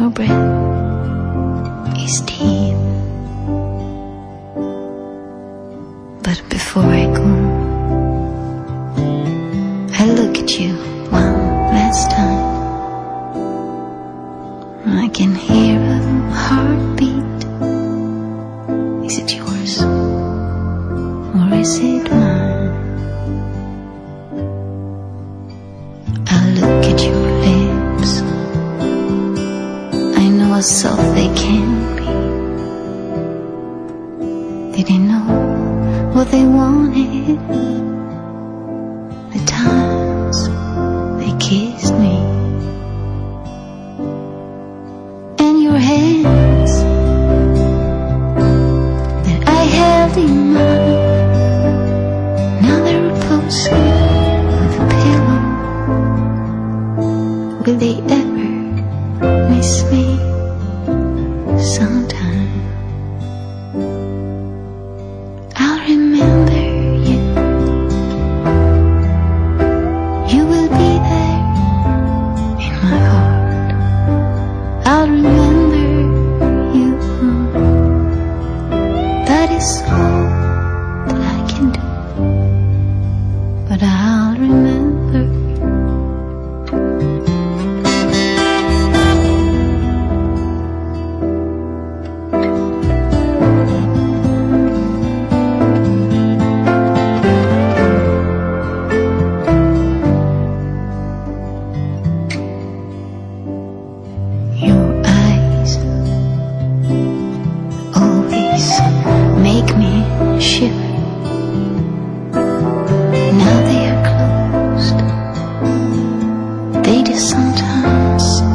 your breath is deep. But before I go, I look at you one last time. I can hear a heartbeat. Is it yours or is it mine? I look at your lips. I know how soft they can be. Did they know what they wanted? The times they kissed me. And your hands that I held in mine, now they're reposing on the pillow. Will they ever miss me sometime? I'll remember you. You will be there in my heart. I'll remember you. That is all that I can do. But I'll remember. Your eyes always make me shiver. Now they are closed. They do sometimes